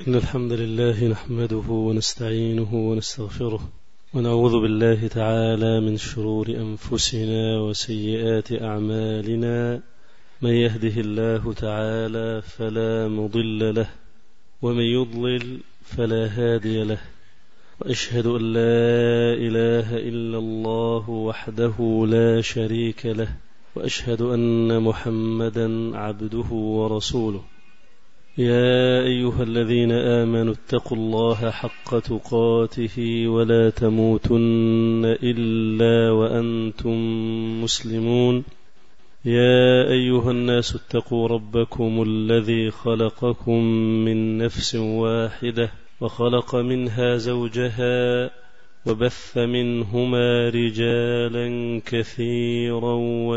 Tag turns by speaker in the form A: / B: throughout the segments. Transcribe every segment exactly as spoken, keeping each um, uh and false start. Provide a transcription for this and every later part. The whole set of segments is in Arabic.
A: إن الحمد لله نحمده ونستعينه ونستغفره ونعوذ بالله تعالى من شرور أنفسنا وسيئات أعمالنا. من يهده الله تعالى فلا مضل له ومن يضلل فلا هادي له، وأشهد أن لا إله إلا الله وحده لا شريك له، وأشهد أن محمدا عبده ورسوله. يا أيها الذين آمنوا اتقوا الله حق تقاته ولا تموتن إلا وأنتم مسلمون. يا أيها الناس اتقوا ربكم الذي خلقكم من نفس واحدة وخلق منها زوجها وبث منهما رجالا كثيرا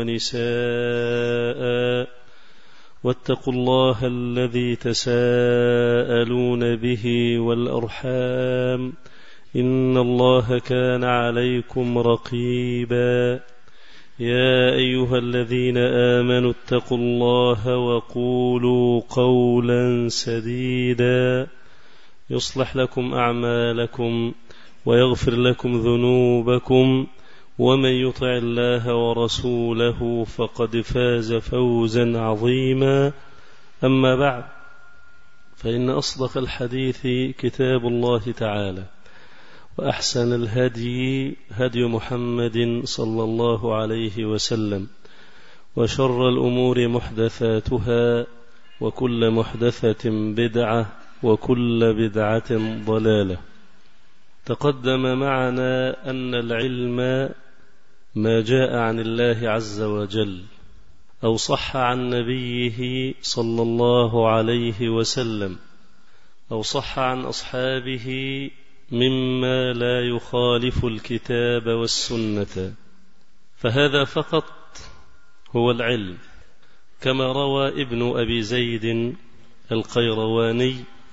A: ونساء، واتقوا الله الذي تساءلون به والأرحام، إن الله كان عليكم رقيبا. يا أيها الذين آمنوا اتقوا الله وقولوا قولا سديدا يصلح لكم أعمالكم ويغفر لكم ذنوبكم، ومن يطع الله ورسوله فقد فاز فوزا عظيما. أما بعد، فإن أصدق الحديث كتاب الله تعالى، وأحسن الهدي هدي محمد صلى الله عليه وسلم، وشر الأمور محدثاتها، وكل محدثة بدعة، وكل بدعة ضلالة. تقدم معنا أن العلم ما جاء عن الله عز وجل أو صح عن نبيه صلى الله عليه وسلم أو صح عن أصحابه مما لا يخالف الكتاب والسنة، فهذا فقط هو العلم، كما روى ابن أبي زيد القيرواني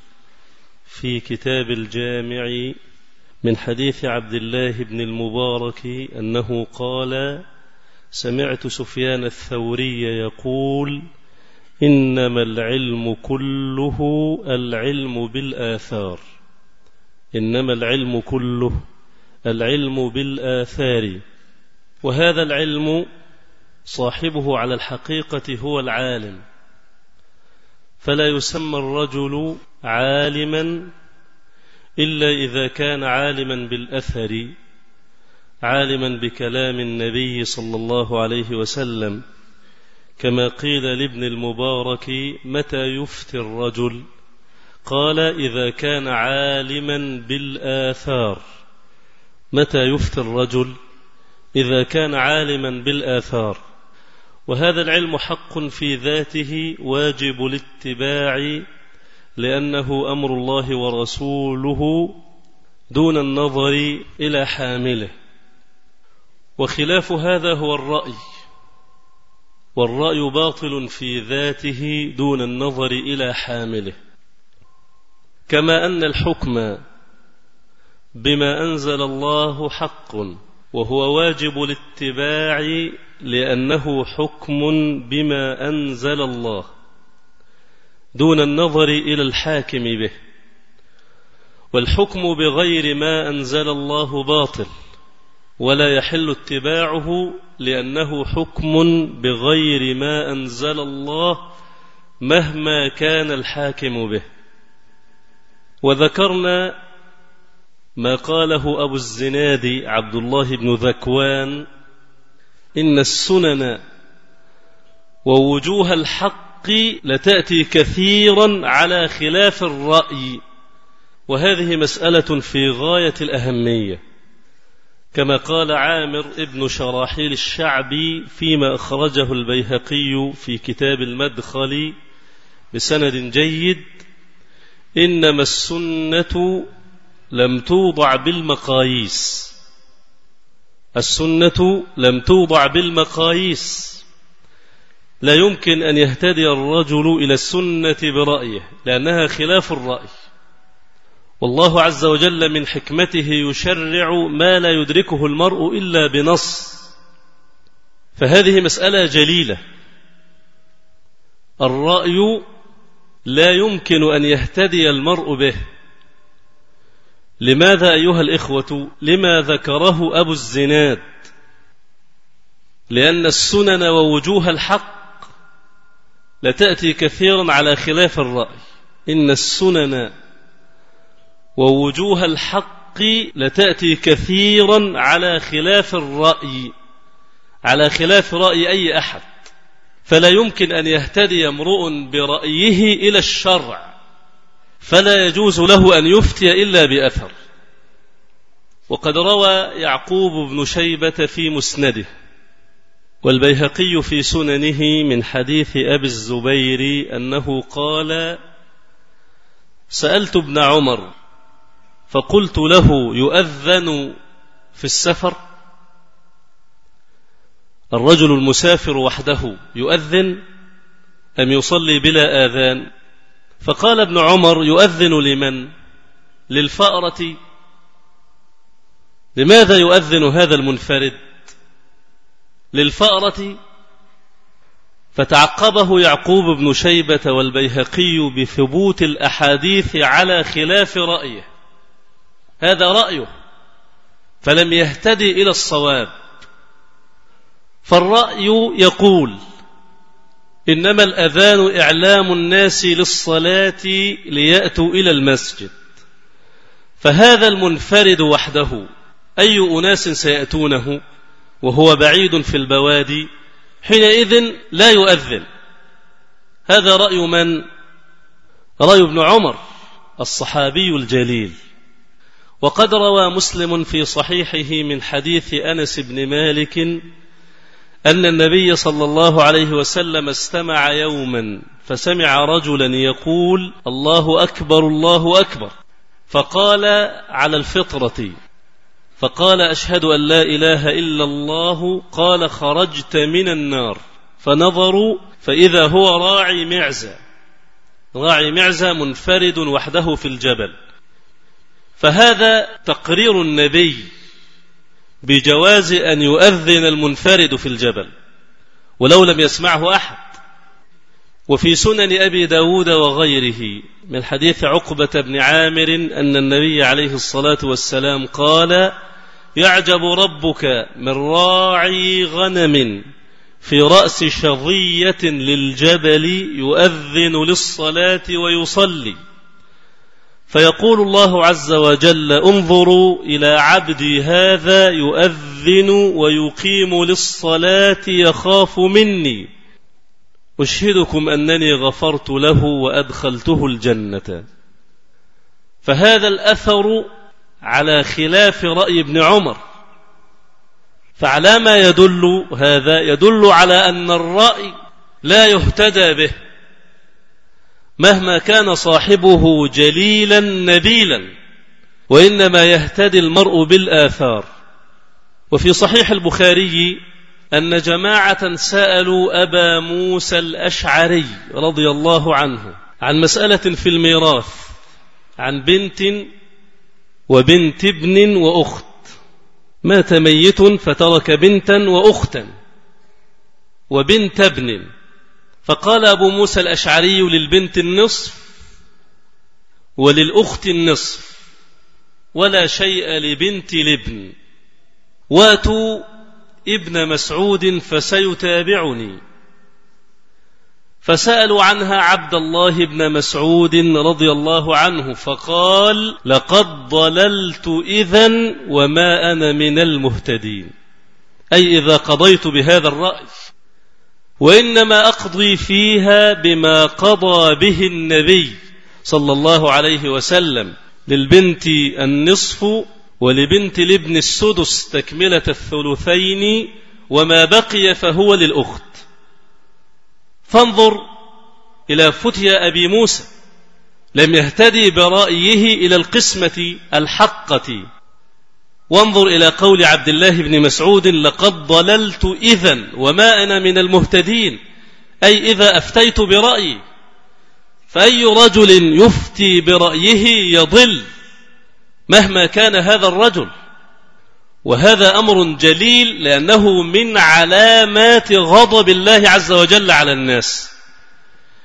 A: في كتاب الجامع من حديث عبد الله بن المبارك أنه قال: سمعت سفيان الثوري يقول: إنما العلم كله العلم بالآثار. إنما العلم كله العلم بالآثار. وهذا العلم صاحبه على الحقيقة هو العالم، فلا يسمى الرجل عالما إلا إذا كان عالما بالأثر، عالما بكلام النبي صلى الله عليه وسلم، كما قيل لابن المبارك: متى يفتي الرجل؟ قال: إذا كان عالما بالآثار. متى يفتي الرجل؟ إذا كان عالما بالآثار. وهذا العلم حق في ذاته واجب الاتباع، لأنه أمر الله ورسوله دون النظر إلى حامله. وخلاف هذا هو الرأي، والرأي باطل في ذاته دون النظر إلى حامله. كما أن الحكم بما أنزل الله حق، وهو واجب الاتباع لأنه حكم بما أنزل الله دون النظر إلى الحاكم به. والحكم بغير ما أنزل الله باطل، ولا يحل اتباعه، لأنه حكم بغير ما أنزل الله مهما كان الحاكم به. وذكرنا ما قاله أبو الزناد عبد الله بن ذكوان: إن السنن ووجوه الحق لتأتي كثيرا على خلاف الرأي. وهذه مسألة في غاية الأهمية، كما قال عامر ابن شراحيل الشعبي فيما أخرجه البيهقي في كتاب المدخل بسند جيد: إنما السنة لم توضع بالمقاييس. السنة لم توضع بالمقاييس. لا يمكن أن يهتدي الرجل إلى السنة برأيه، لأنها خلاف الرأي. والله عز وجل من حكمته يشرع ما لا يدركه المرء إلا بنص. فهذه مسألة جليلة. الرأي لا يمكن أن يهتدي المرء به. لماذا أيها الإخوة؟ لما ذكره أبو الزناد، لأن السنن ووجوه الحق لتأتي كثيرا على خلاف الرأي. إن السنن ووجوه الحق لتأتي كثيرا على خلاف الرأي، على خلاف رأي أي أحد. فلا يمكن أن يهتدي امرؤ برأيه إلى الشرع، فلا يجوز له أن يفتي إلا بأثر. وقد روى يعقوب بن شيبة في مسنده والبيهقي في سننه من حديث أبي الزبير أنه قال: سألت ابن عمر فقلت له: يؤذن في السفر؟ الرجل المسافر وحده يؤذن أم يصلي بلا آذان؟ فقال ابن عمر: يؤذن لمن؟ للفأرة. لماذا يؤذن هذا المنفرد؟ للفأرة. فتعقبه يعقوب بن شيبة والبيهقي بثبوت الأحاديث على خلاف رأيه، هذا رأيه، فلم يهتدي إلى الصواب. فالرأي يقول: إنما الأذان إعلام الناس للصلاة ليأتوا إلى المسجد، فهذا المنفرد وحده أي أناس سيأتونه وهو بعيد في البوادي؟ حينئذ لا يؤذن. هذا رأي من؟ رأي ابن عمر الصحابي الجليل. وقد روى مسلم في صحيحه من حديث أنس بن مالك أن النبي صلى الله عليه وسلم استمع يوما فسمع رجلا يقول: الله أكبر الله أكبر، فقال: على الفطرة. فقال: أشهد أن لا إله إلا الله. قال: خرجت من النار. فنظروا فإذا هو راعي معزة، راعي معزة منفرد وحده في الجبل. فهذا تقرير النبي بجواز أن يؤذن المنفرد في الجبل ولو لم يسمعه أحد. وفي سنن أبي داود وغيره من حديث عقبة بن عامر أن النبي عليه الصلاة والسلام قال: يعجب ربك من راعي غنم في رأس شظية للجبل يؤذن للصلاة ويصلي، فيقول الله عز وجل: انظروا إلى عبدي هذا يؤذن ويقيم للصلاة يخاف مني، أشهدكم أنني غفرت له وأدخلته الجنة. فهذا الأثر على خلاف رأي ابن عمر. فعلى ما يدل هذا؟ يدل على أن الرأي لا يهتدى به مهما كان صاحبه جليلا نبيلا، وإنما يهتدي المرء بالآثار. وفي صحيح البخاري أن جماعة سألوا أبا موسى الأشعري رضي الله عنه عن مسألة في الميراث، عن بنت وبنت ابن وأخت. مات ميت فترك بنتا وأختا وبنت ابن، فقال أبو موسى الأشعري: للبنت النصف وللأخت النصف ولا شيء لبنت الابن، واتوا ابن مسعود فسيتابعني. فسألوا عنها عبد الله بن مسعود رضي الله عنه فقال: لقد ضللت إذن وما أنا من المهتدين، أي إذا قضيت بهذا الرأي، وإنما أقضي فيها بما قضى به النبي صلى الله عليه وسلم: للبنت النصف ولبنت الابن السدس تكملة الثلثين، وما بقي فهو للأخت. فانظر إلى فتيا أبي موسى، لم يهتدي برأيه إلى القسمة الحقة. وانظر إلى قول عبد الله بن مسعود: لقد ضللت إذن وما أنا من المهتدين، أي إذا أفتيت برأيي. فأي رجل يفتي برأيه يضل مهما كان هذا الرجل. وهذا أمر جليل، لأنه من علامات غضب الله عز وجل على الناس،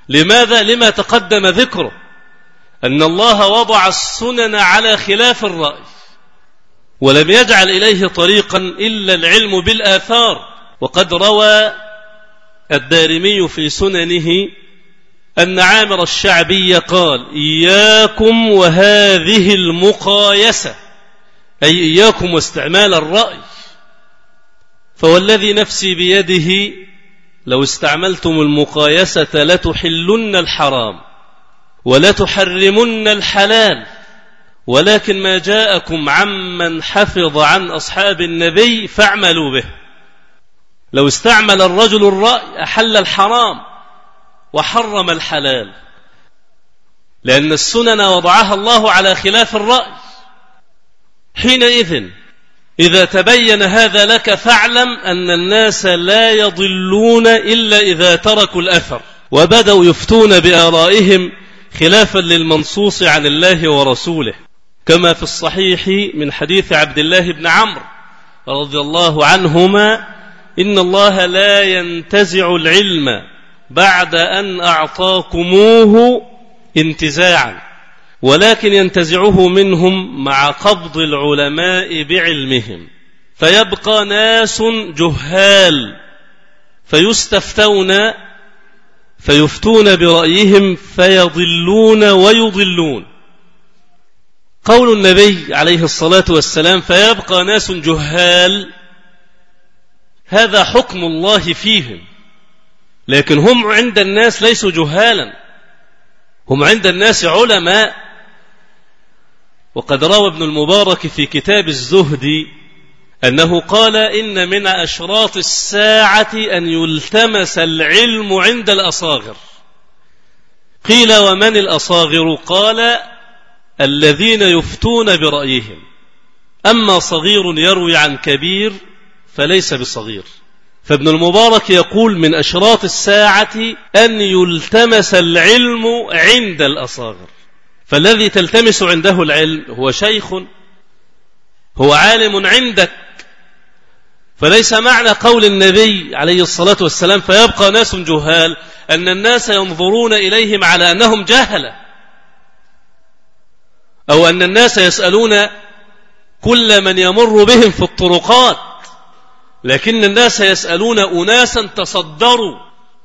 A: لماذا؟ لما تقدم ذكره، أن الله وضع السنن على خلاف الرأي، ولم يجعل إليه طريقا إلا العلم بالآثار. وقد روى الدارمي في سننه أن عامر الشعبي قال: إياكم وهذه المقايسة، أي إياكم واستعمال الرأي، فوالذي نفسي بيده لو استعملتم المقايسة لتحلن الحرام ولتحرمن الحلال، ولكن ما جاءكم عمن حفظ عن أصحاب النبي فاعملوا به. لو استعمل الرجل الرأي أحل الحرام وحرم الحلال، لأن السنن وضعها الله على خلاف الرأي. حينئذ إذا تبين هذا لك فاعلم أن الناس لا يضلون إلا إذا تركوا الأثر وبدأوا يفتون بآرائهم خلافا للمنصوص عن الله ورسوله، كما في الصحيح من حديث عبد الله بن عمرو رضي الله عنهما: إن الله لا ينتزع العلم بعد أن أعطاكموه انتزاعا، ولكن ينتزعه منهم مع قبض العلماء بعلمهم، فيبقى ناس جهال فيستفتون فيفتون برأيهم فيضلون ويضلون. قول النبي عليه الصلاة والسلام فيبقى ناس جهال، هذا حكم الله فيهم، لكن هم عند الناس ليسوا جهالا، هم عند الناس علماء. وقد روى ابن المبارك في كتاب الزهد أنه قال: إن من أشراط الساعة أن يلتمس العلم عند الأصاغر. قيل: ومن الأصاغر؟ قال: الذين يفتون برأيهم، أما صغير يروي عن كبير فليس بصغير. فابن المبارك يقول: من أشراط الساعة أن يلتمس العلم عند الأصاغر. فالذي تلتمس عنده العلم هو شيخ، هو عالم عندك. فليس معنى قول النبي عليه الصلاة والسلام فيبقى ناس جهال أن الناس ينظرون إليهم على أنهم جهلة، أو أن الناس يسألون كل من يمر بهم في الطرقات، لكن الناس يسألون أناسا تصدروا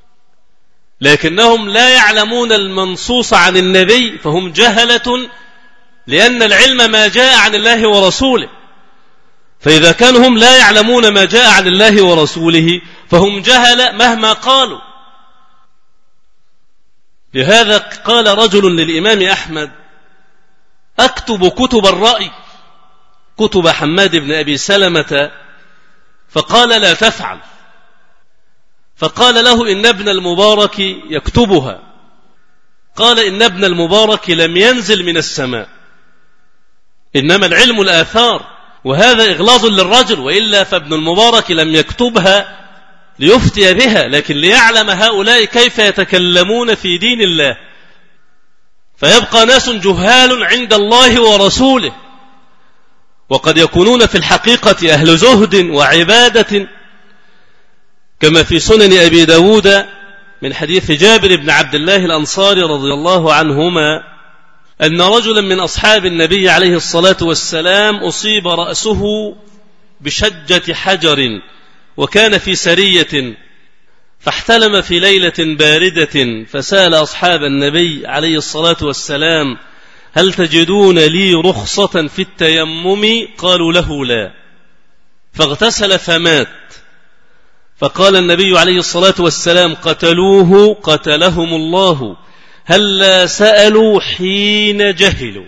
A: لكنهم لا يعلمون المنصوص عن النبي، فهم جهلة، لأن العلم ما جاء عن الله ورسوله. فإذا كانوا هم لا يعلمون ما جاء عن الله ورسوله فهم جهلة مهما قالوا. لهذا قال رجل للإمام أحمد: أكتب كتب الرأي، كتب حماد بن أبي سلمة، فقال: لا تفعل. فقال له: إن ابن المبارك يكتبها. قال: إن ابن المبارك لم ينزل من السماء، إنما العلم الآثار، وهذا إغلاظ للرجل، وإلا فابن المبارك لم يكتبها ليفتي بها، لكن ليعلم هؤلاء كيف يتكلمون في دين الله. فيبقى ناس جهال عند الله ورسوله، وقد يكونون في الحقيقة أهل زهد وعبادة، كما في سنن أبي داود من حديث جابر بن عبد الله الأنصاري رضي الله عنهما أن رجلا من أصحاب النبي عليه الصلاة والسلام أصيب رأسه بشجة حجر، وكان في سرية، فاحتلم في ليلة باردة، فسأل أصحاب النبي عليه الصلاة والسلام: هل تجدون لي رخصة في التيمم؟ قالوا له: لا. فاغتسل فمات. فقال النبي عليه الصلاة والسلام: قتلوه قتلهم الله، هلا سألوا حين جهلوا.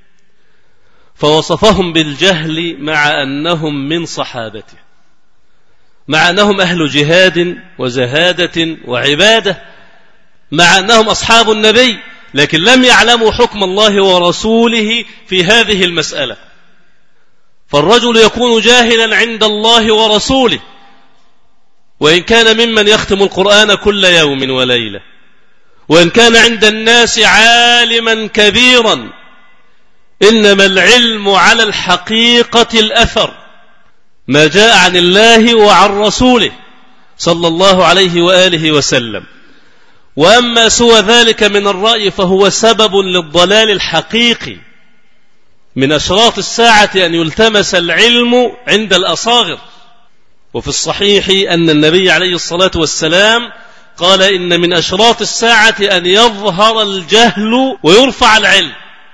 A: فوصفهم بالجهل مع أنهم من صحابته، مع أنهم أهل جهاد وزهادة وعبادة، مع أنهم أصحاب النبي، لكن لم يعلموا حكم الله ورسوله في هذه المسألة. فالرجل يكون جاهلا عند الله ورسوله وإن كان ممن يختم القرآن كل يوم وليلة، وإن كان عند الناس عالما كبيرا، إنما العلم على الحقيقة الأثر، ما جاء عن الله وعن رسوله صلى الله عليه وآله وسلم. وأما سوى ذلك من الرأي فهو سبب للضلال الحقيقي. من أشراط الساعة أن يلتمس العلم عند الأصاغر. وفي الصحيح أن النبي عليه الصلاة والسلام قال إن من أشراط الساعة أن يظهر الجهل ويرفع العلم.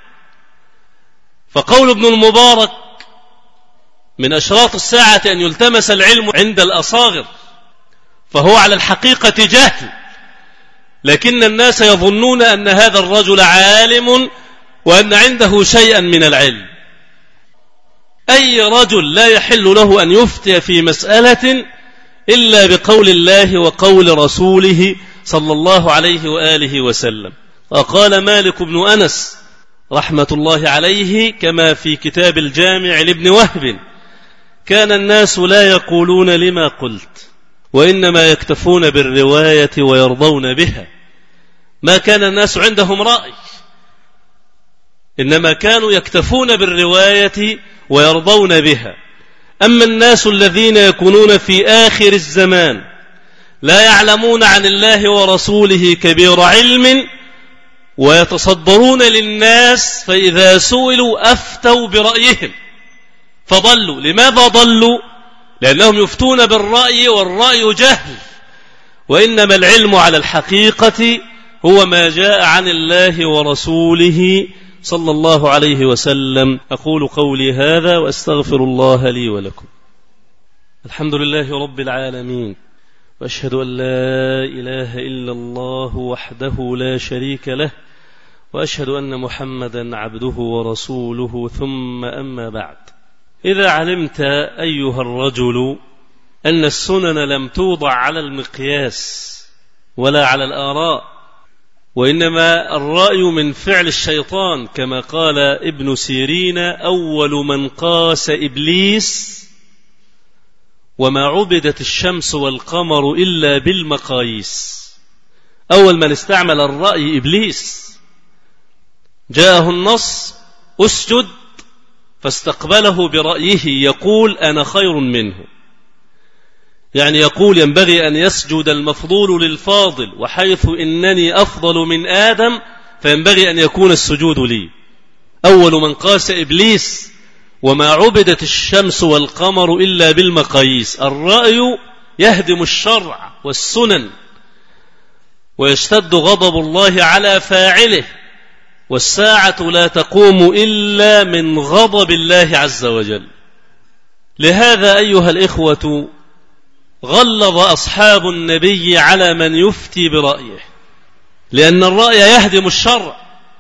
A: فقول ابن المبارك من أشراط الساعة أن يلتمس العلم عند الأصاغر، فهو على الحقيقة جهل، لكن الناس يظنون أن هذا الرجل عالم وأن عنده شيئا من العلم. أي رجل لا يحل له أن يفتي في مسألة إلا بقول الله وقول رسوله صلى الله عليه وآله وسلم. وقال مالك بن أنس رحمة الله عليه كما في كتاب الجامع لابن وهب: كان الناس لا يقولون لما قلت، وإنما يكتفون بالرواية ويرضون بها. ما كان الناس عندهم رأي، إنما كانوا يكتفون بالرواية ويرضون بها. أما الناس الذين يكونون في آخر الزمان لا يعلمون عن الله ورسوله كبير علم ويتصدرون للناس، فإذا سئلوا أفتوا برأيهم فضلوا. لماذا ضلوا؟ لأنهم يفتون بالرأي، والرأي جهل، وإنما العلم على الحقيقة هو ما جاء عن الله ورسوله صلى الله عليه وسلم. أقول قولي هذا وأستغفر الله لي ولكم. الحمد لله رب العالمين، وأشهد أن لا إله إلا الله وحده لا شريك له، وأشهد أن محمدا عبده ورسوله. ثم أما بعد، إذا علمت أيها الرجل أن السنن لم توضع على المقياس ولا على الآراء، وإنما الرأي من فعل الشيطان، كما قال ابن سيرين: أول من قاس إبليس وما عبدت الشمس والقمر إلا بالمقاييس. أول من استعمل الرأي إبليس، جاءه النص: أسجد، فاستقبله برأيه يقول: أنا خير منه. يعني يقول ينبغي أن يسجد المفضول للفاضل، وحيث إنني أفضل من آدم فينبغي أن يكون السجود لي. أول من قاس إبليس وما عبدت الشمس والقمر إلا بالمقاييس. الرأي يهدم الشرع والسنن، ويشتد غضب الله على فاعله، والساعة لا تقوم إلا من غضب الله عز وجل. لهذا أيها الإخوة غلظ أصحاب النبي على من يفتي برأيه، لأن الرأي يهدم الشرع.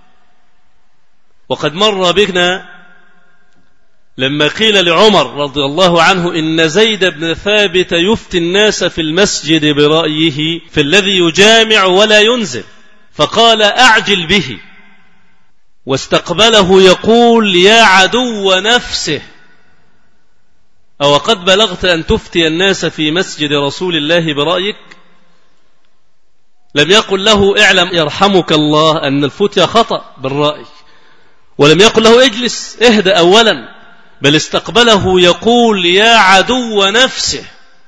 A: وقد مر بنا لما قيل لعمر رضي الله عنه إن زيد بن ثابت يفتي الناس في المسجد برأيه في الذي يجامع ولا ينزل، فقال: أعجل به، واستقبله يقول: يا عدو نفسه، أو قد بلغت أن تفتي الناس في مسجد رسول الله برأيك؟ لم يقل له: اعلم يرحمك الله أن الفتيا خطأ بالرأي، ولم يقل له: اجلس اهدأ أولا، بل استقبله يقول: يا عدو نفسه،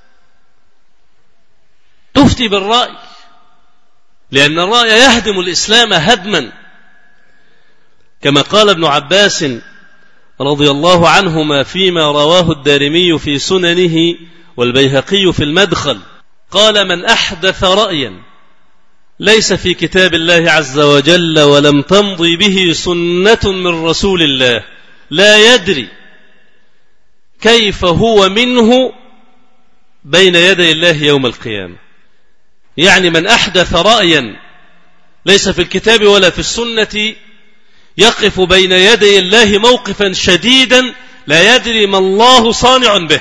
A: تفتي بالرأي، لأن الرأي يهدم الإسلام هدما. كما قال ابن عباس رضي الله عنهما فيما رواه الدارمي في سننه والبيهقي في المدخل، قال: من أحدث رأيا ليس في كتاب الله عز وجل ولم تمضي به سنة من رسول الله لا يدري كيف هو منه بين يدي الله يوم القيامة. يعني من أحدث رأيا ليس في الكتاب ولا في السنة يقف بين يدي الله موقفا شديدا لا يدري ما الله صانع به،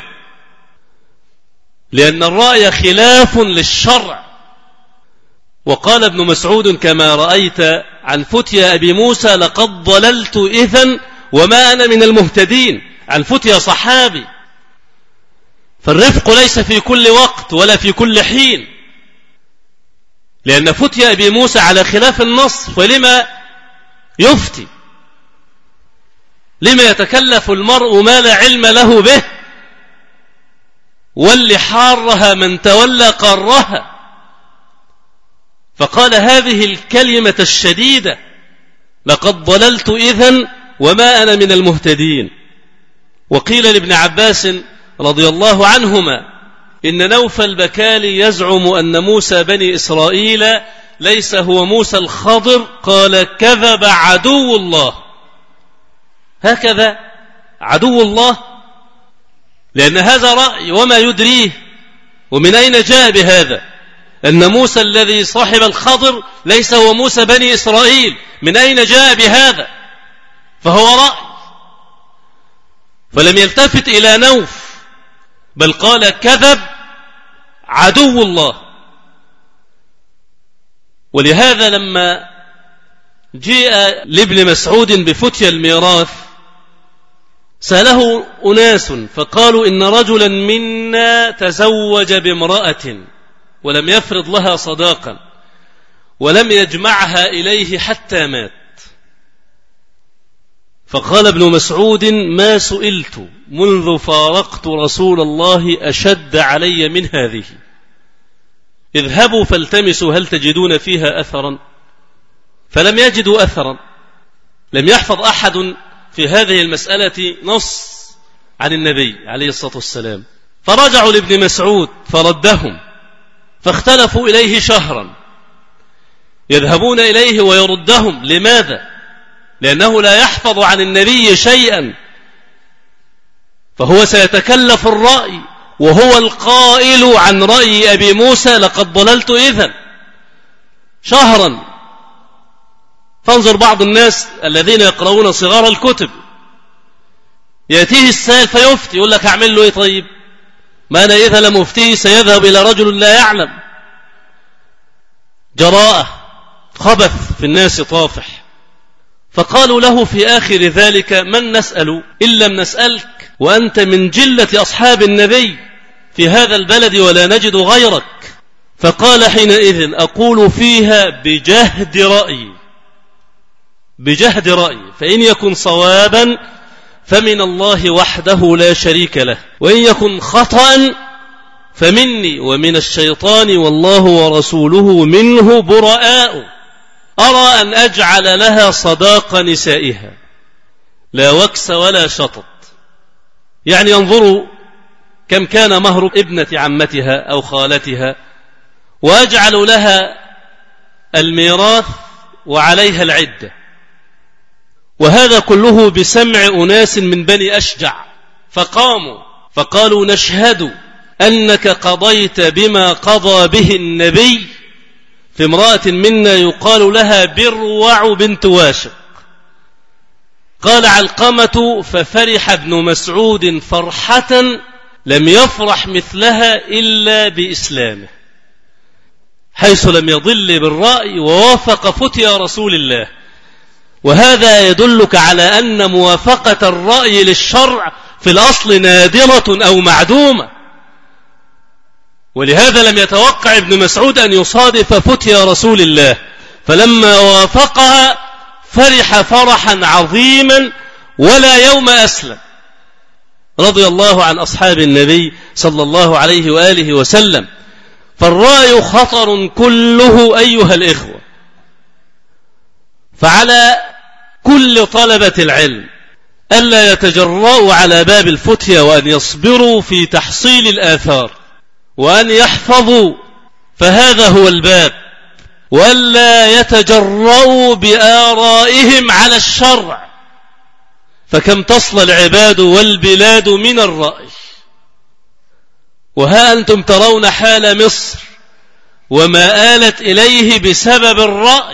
A: لأن الرأي خلاف للشرع. وقال ابن مسعود كما رأيت عن فتيا أبي موسى: لقد ضللت إذن وما أنا من المهتدين، عن فتيا صحابي. فالرفق ليس في كل وقت ولا في كل حين، لأن فتيا أبي موسى على خلاف النص، فلما يفتي؟ لما يتكلف المرء ما لا علم له به؟ واللي حارها من تولى قرها. فقال هذه الكلمة الشديدة: لقد ضللت إذن وما أنا من المهتدين. وقيل لابن عباس رضي الله عنهما إن نوفل البكالي يزعم أن موسى بني إسرائيل ليس هو موسى الخضر، قال: كذب عدو الله. هكذا عدو الله، لأن هذا رأي وما يدريه. ومن أين جاء بهذا أن موسى الذي صاحب الخضر ليس هو موسى بني إسرائيل؟ من أين جاء بهذا؟ فهو رأي، فلم يلتفت إلى نوف، بل قال: كذب عدو الله. ولهذا لما جيء لابن مسعود بفتيا الميراث سأله أناس فقالوا: إن رجلا منا تزوج بامرأة ولم يفرض لها صداقا ولم يجمعها إليه حتى مات. فقال ابن مسعود: ما سئلت منذ فارقت رسول الله أشد علي من هذه. اذهبوا فالتمسوا هل تجدون فيها أثرا. فلم يجدوا أثرا، لم يحفظ أحد في هذه المسألة نص عن النبي عليه الصلاة والسلام. فرجعوا لابن مسعود فردهم، فاختلفوا إليه شهرا، يذهبون إليه ويردهم. لماذا؟ لأنه لا يحفظ عن النبي شيئا، فهو سيتكلف الرأي، وهو القائل عن رأي أبي موسى: لقد ضللت إذن. شهرا. فانظر بعض الناس الذين يقرؤون صغار الكتب، يأتيه السائل فيفتي، يقول لك: أعمل له إيه؟ طيب ما أنا إذا لم أفتيه سيذهب إلى رجل لا يعلم. جراءة، خبث في الناس طافح. فقالوا له في آخر ذلك: من نسأل إن لم نسألك، وأنت من جلة أصحاب النبي في هذا البلد ولا نجد غيرك. فقال حينئذ: أقول فيها بجهد رأيي، بجهد رأيي، فإن يكن صوابا فمن الله وحده لا شريك له، وإن يكن خطأ فمني ومن الشيطان والله ورسوله منه براء. أرى أن أجعل لها صداق نسائها، لا وكس ولا شطط. يعني ينظروا كم كان مهر ابنة عمتها أو خالتها، وأجعل لها الميراث وعليها العدة. وهذا كله بسمع أناس من بني أشجع، فقاموا فقالوا: نشهد أنك قضيت بما قضى به النبي في امرأة منا يقال لها بروع بنت واشق. قال علقمة: ففرح ابن مسعود فرحة لم يفرح مثلها إلا بإسلامه، حيث لم يضل بالرأي ووافق فتيا رسول الله. وهذا يدلك على أن موافقة الرأي للشرع في الأصل نادرة أو معدومة. ولهذا لم يتوقع ابن مسعود أن يصادف فتيا رسول الله، فلما وافقها فرح فرحا عظيما ولا يوم أسلم، رضي الله عن أصحاب النبي صلى الله عليه وآله وسلم. فالرأي خطر كله أيها الإخوة، فعلى كل طلبة العلم ألا يتجرؤوا على باب الفتيا، وأن يصبروا في تحصيل الآثار، وأن يحفظوا، فهذا هو الباب، وألا يتجرؤوا بآرائهم على الشرع، فكم تصل العباد والبلاد من الرأي. وها أنتم ترون حال مصر وما آلت إليه بسبب الرأي.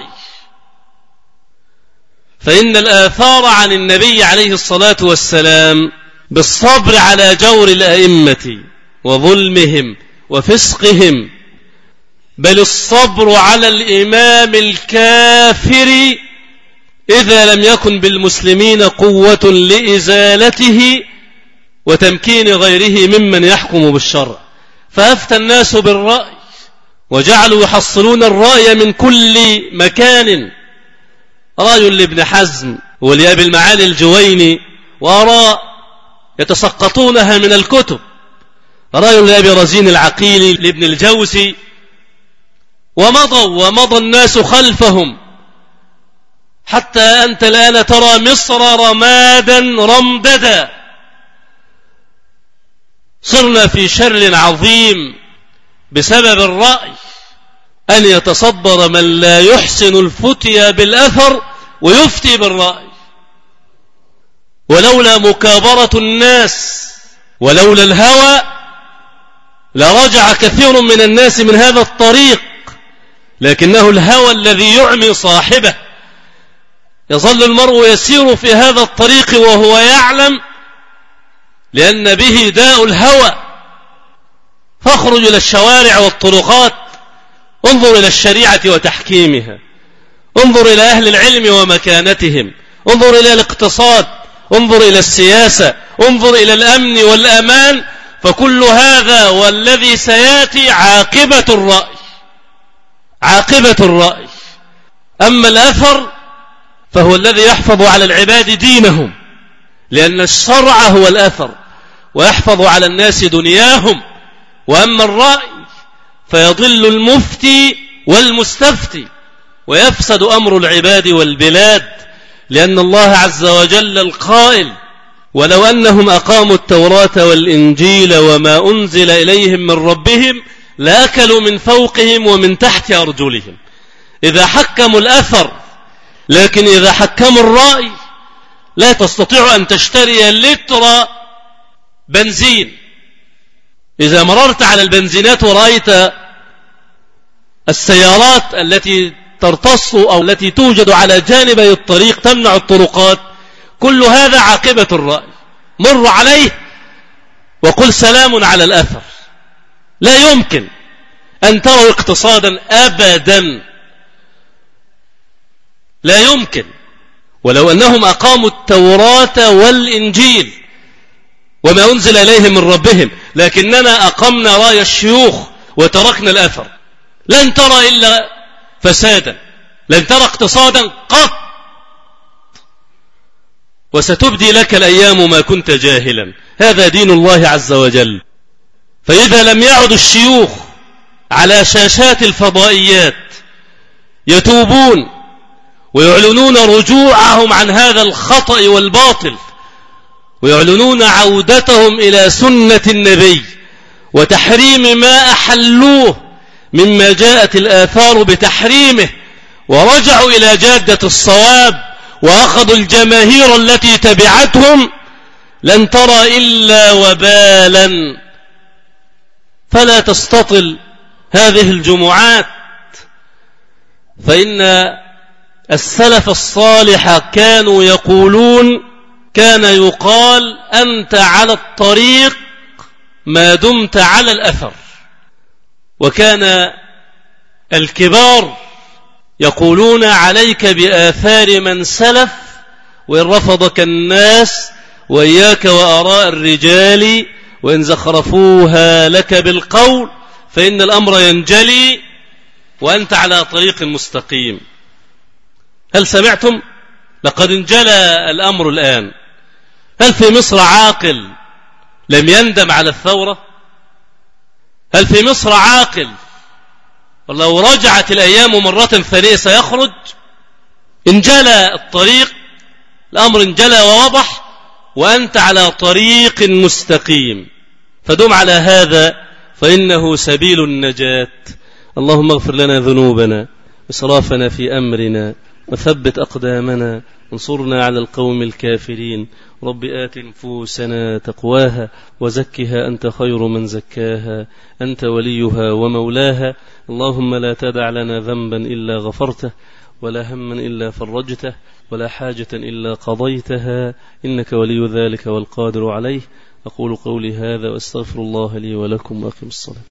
A: فإن الآثار عن النبي عليه الصلاة والسلام بالصبر على جور الأئمة وظلمهم وفسقهم، بل الصبر على الإمام الكافر إذا لم يكن بالمسلمين قوة لإزالته وتمكين غيره ممن يحكم بالشرع. فأفتى الناس بالرأي وجعلوا يحصلون الرأي من كل مكان، رأي لابن حزم ولأبي المعالي الجويني، وآراء يتسقطونها من الكتب، رأي لأبي رزين العقيلي لابن الجوزي، ومضوا ومضى الناس خلفهم، حتى أنت الآن ترى مصر رمادا رمددا. صرنا في شر عظيم بسبب الرأي، أن يتصدر من لا يحسن الفتيا بالأثر ويفتي بالرأي. ولولا مكابرة الناس ولولا الهوى لرجع كثير من الناس من هذا الطريق، لكنه الهوى الذي يعمي صاحبه. يظل المرء يسير في هذا الطريق وهو يعلم، لأن به داء الهوى. فاخرج إلى الشوارع والطرقات، انظر إلى الشريعة وتحكيمها، انظر إلى أهل العلم ومكانتهم، انظر إلى الاقتصاد، انظر إلى السياسة، انظر إلى الأمن والأمان، فكل هذا والذي سيأتي عاقبة الرأي، عاقبة الرأي. أما الأثر فهو الذي يحفظ على العباد دينهم، لأن الشرع هو الأثر، ويحفظ على الناس دنياهم. وأما الرأي فيضل المفتي والمستفتي، ويفسد أمر العباد والبلاد، لأن الله عز وجل القائل: ولو أنهم أقاموا التوراة والإنجيل وما أنزل إليهم من ربهم لأكلوا من فوقهم ومن تحت أرجلهم. إذا حكموا الأثر، لكن إذا حكموا الرأي لا تستطيع أن تشتري لتر بنزين. إذا مررت على البنزينات ورأيت السيارات التي ترتص أو التي توجد على جانبي الطريق تمنع الطرقات، كل هذا عاقبة الرأي. مر عليه وقل سلام على الأثر. لا يمكن أن تروا اقتصادا أبدا، لا يمكن. ولو أنهم أقاموا التوراة والإنجيل وما أنزل إليهم من ربهم، لكننا أقمنا راي الشيوخ وتركنا الأثر، لن ترى إلا فسادا، لن ترى اقتصادا قط. وستبدي لك الأيام ما كنت جاهلا. هذا دين الله عز وجل. فإذا لم يعد الشيوخ على شاشات الفضائيات يتوبون ويعلنون رجوعهم عن هذا الخطأ والباطل، ويعلنون عودتهم إلى سنة النبي وتحريم ما أحلوه مما جاءت الآثار بتحريمه، ورجعوا إلى جادة الصواب وأخذوا الجماهير التي تبعتهم، لن ترى إلا وبالا. فلا تستطل هذه الجمعات، فإن السلف الصالح كانوا يقولون، كان يقال: أنت على الطريق ما دمت على الأثر. وكان الكبار يقولون: عليك بآثار من سلف وإن رفضك الناس، وإياك وآراء الرجال وإن زخرفوها لك بالقول، فإن الأمر ينجلي وأنت على طريق مستقيم. هل سمعتم؟ لقد انجلى الأمر الآن. هل في مصر عاقل لم يندم على الثورة؟ هل في مصر عاقل ولو رجعت الأيام مرة ثانية سيخرج؟ انجلى الطريق، الأمر انجلى ووضح، وأنت على طريق مستقيم، فدم على هذا فإنه سبيل النجاة. اللهم اغفر لنا ذنوبنا وإسرافنا في أمرنا، وثبت أقدامنا، وانصرنا على القوم الكافرين. رب آت نفوسنا تقواها وزكها أنت خير من زكاها، أنت وليها ومولاها. اللهم لا تدع لنا ذنبا إلا غفرته، ولا هما إلا فرجته، ولا حاجة إلا قضيتها، إنك ولي ذلك والقادر عليه. أقول قولي هذا وأستغفر الله لي ولكم، وأقم الصلاة.